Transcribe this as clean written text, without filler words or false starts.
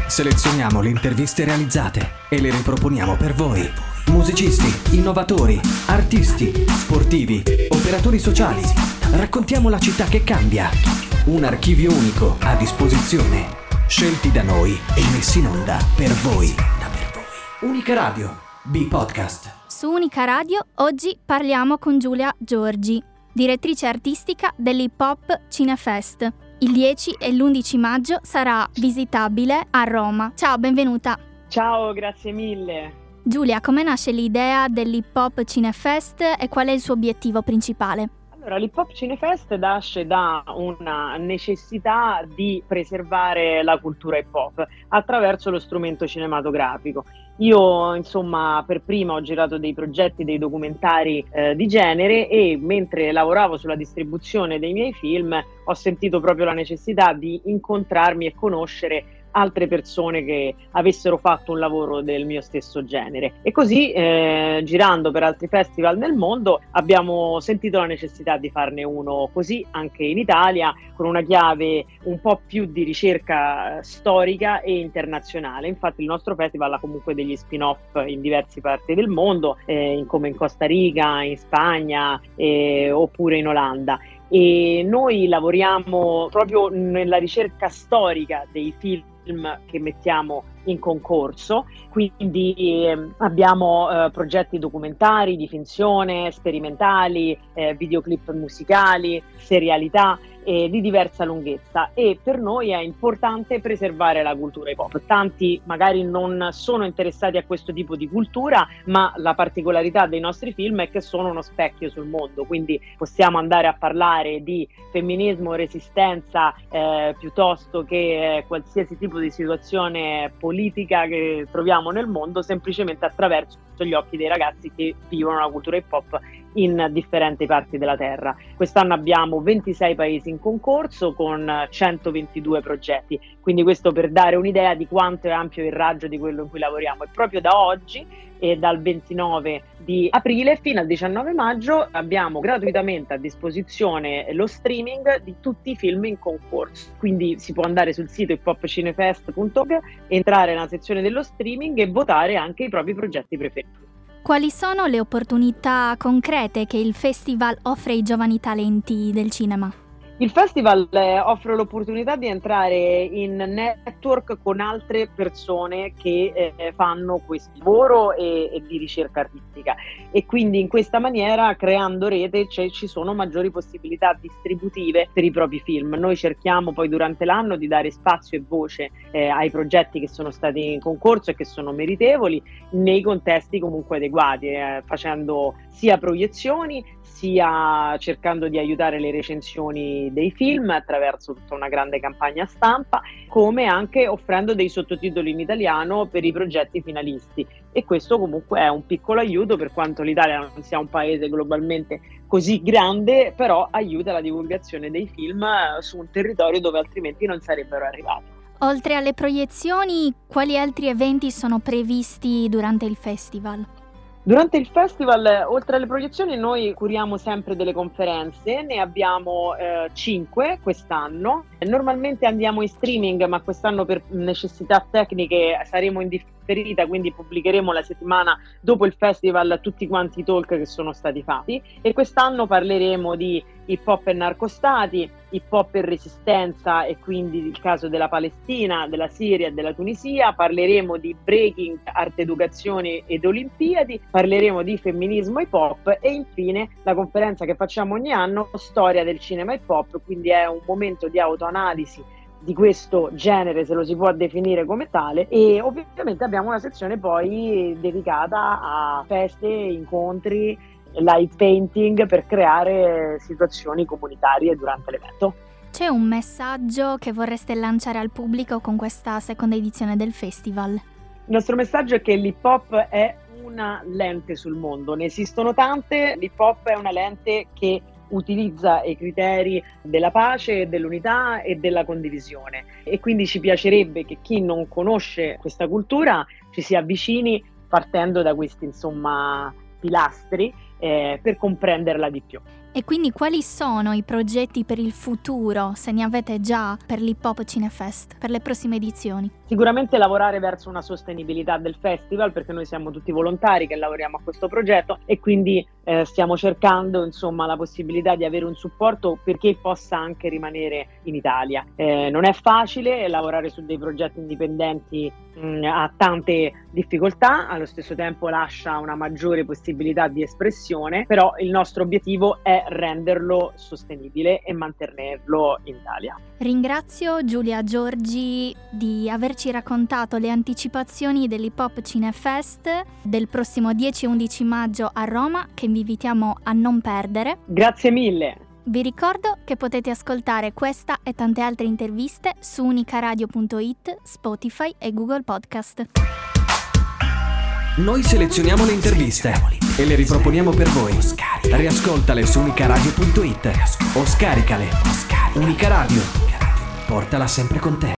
Selezioniamo le interviste realizzate e le riproponiamo per voi. Musicisti, innovatori, artisti, sportivi, operatori sociali. Raccontiamo la città che cambia. Un archivio unico a disposizione. Scelti da noi e messi in onda per voi. Unica Radio, B-Podcast. Su Unica Radio oggi parliamo con Giulia Giorgi, direttrice artistica dell'Hip Hop Cinefest. Il 10 e l'11 maggio sarà visitabile a Roma. Ciao, benvenuta. Ciao, grazie mille. Giulia, come nasce l'idea dell'Hip Hop Cinefest e qual è il suo obiettivo principale? Allora, l'Hip Hop Cinefest nasce da una necessità di preservare la cultura hip hop attraverso lo strumento cinematografico. Io, insomma, per prima ho girato dei progetti, dei documentari di genere e mentre lavoravo sulla distribuzione dei miei film ho sentito proprio la necessità di incontrarmi e conoscere altre persone che avessero fatto un lavoro del mio stesso genere. E così, girando per altri festival nel mondo, abbiamo sentito la necessità di farne uno così anche in Italia, con una chiave un po' più di ricerca storica e internazionale. Infatti il nostro festival ha comunque degli spin-off in diverse parti del mondo, come in Costa Rica, in Spagna oppure in Olanda. E noi lavoriamo proprio nella ricerca storica dei film che mettiamo in concorso, quindi abbiamo progetti documentari, di finzione, sperimentali, videoclip musicali, serialità di diversa lunghezza, e per noi è importante preservare la cultura hip hop. Tanti magari non sono interessati a questo tipo di cultura, ma la particolarità dei nostri film è che sono uno specchio sul mondo, quindi possiamo andare a parlare di femminismo, resistenza, piuttosto che qualsiasi tipo di situazione politica che troviamo nel mondo, semplicemente attraverso gli occhi dei ragazzi che vivono la cultura hip hop in differenti parti della terra. Quest'anno abbiamo 26 paesi in concorso con 122 progetti, quindi questo per dare un'idea di quanto è ampio il raggio di quello in cui lavoriamo. E proprio da oggi e dal 29 di aprile fino al 19 maggio abbiamo gratuitamente a disposizione lo streaming di tutti i film in concorso, quindi si può andare sul sito hiphopcinefest.org, entrare nella sezione dello streaming e votare anche i propri progetti preferiti. Quali sono le opportunità concrete che il festival offre ai giovani talenti del cinema? Il festival offre l'opportunità di entrare in network con altre persone che fanno questo lavoro e di ricerca artistica, e quindi in questa maniera, creando rete, ci sono maggiori possibilità distributive per i propri film. Noi cerchiamo poi durante l'anno di dare spazio e voce ai progetti che sono stati in concorso e che sono meritevoli nei contesti comunque adeguati, facendo sia proiezioni sia cercando di aiutare le recensioni dei film attraverso tutta una grande campagna stampa, come anche offrendo dei sottotitoli in italiano per i progetti finalisti. E questo comunque è un piccolo aiuto, per quanto l'Italia non sia un paese globalmente così grande, però aiuta la divulgazione dei film su un territorio dove altrimenti non sarebbero arrivati. Oltre alle proiezioni, quali altri eventi sono previsti durante il festival? Durante il festival, oltre alle proiezioni, noi curiamo sempre delle conferenze, ne abbiamo 5 quest'anno. Normalmente andiamo in streaming, ma quest'anno per necessità tecniche saremo in differita, quindi pubblicheremo la settimana dopo il festival tutti quanti i talk che sono stati fatti, e quest'anno parleremo di hip hop e narcostati, hip hop e resistenza, e quindi il caso della Palestina, della Siria e della Tunisia. Parleremo di breaking, arte educazione ed Olimpiadi, parleremo di femminismo hip hop e infine la conferenza che facciamo ogni anno, storia del cinema hip hop, quindi è un momento di autoanalisi di questo genere, se lo si può definire come tale, e ovviamente abbiamo una sezione poi dedicata a feste, incontri, live painting per creare situazioni comunitarie durante l'evento. C'è un messaggio che vorreste lanciare al pubblico con questa seconda edizione del festival? Il nostro messaggio è che l'hip hop è una lente sul mondo, ne esistono tante, l'hip hop è una lente che utilizza i criteri della pace, dell'unità e della condivisione, e quindi ci piacerebbe che chi non conosce questa cultura ci si avvicini partendo da questi pilastri per comprenderla di più. E quindi quali sono i progetti per il futuro, se ne avete già, per l'Hip Hop Cinefest, per le prossime edizioni? Sicuramente lavorare verso una sostenibilità del festival, perché noi siamo tutti volontari che lavoriamo a questo progetto e quindi stiamo cercando insomma la possibilità di avere un supporto perché possa anche rimanere in Italia. Non è facile lavorare su dei progetti indipendenti, ha tante difficoltà, allo stesso tempo lascia una maggiore possibilità di espressione, però il nostro obiettivo è renderlo sostenibile e mantenerlo in Italia. Ringrazio Giulia Giorgi di averci raccontato le anticipazioni dell'Hip Hop Cinefest del prossimo 10 e 11 maggio a Roma, che vi invitiamo a non perdere. Grazie mille! Vi ricordo che potete ascoltare questa e tante altre interviste su unicaradio.it, Spotify e Google Podcast. Noi selezioniamo le interviste e le riproponiamo per voi. Riascoltale su unicaradio.it o scaricale. Unica Radio. Portala sempre con te.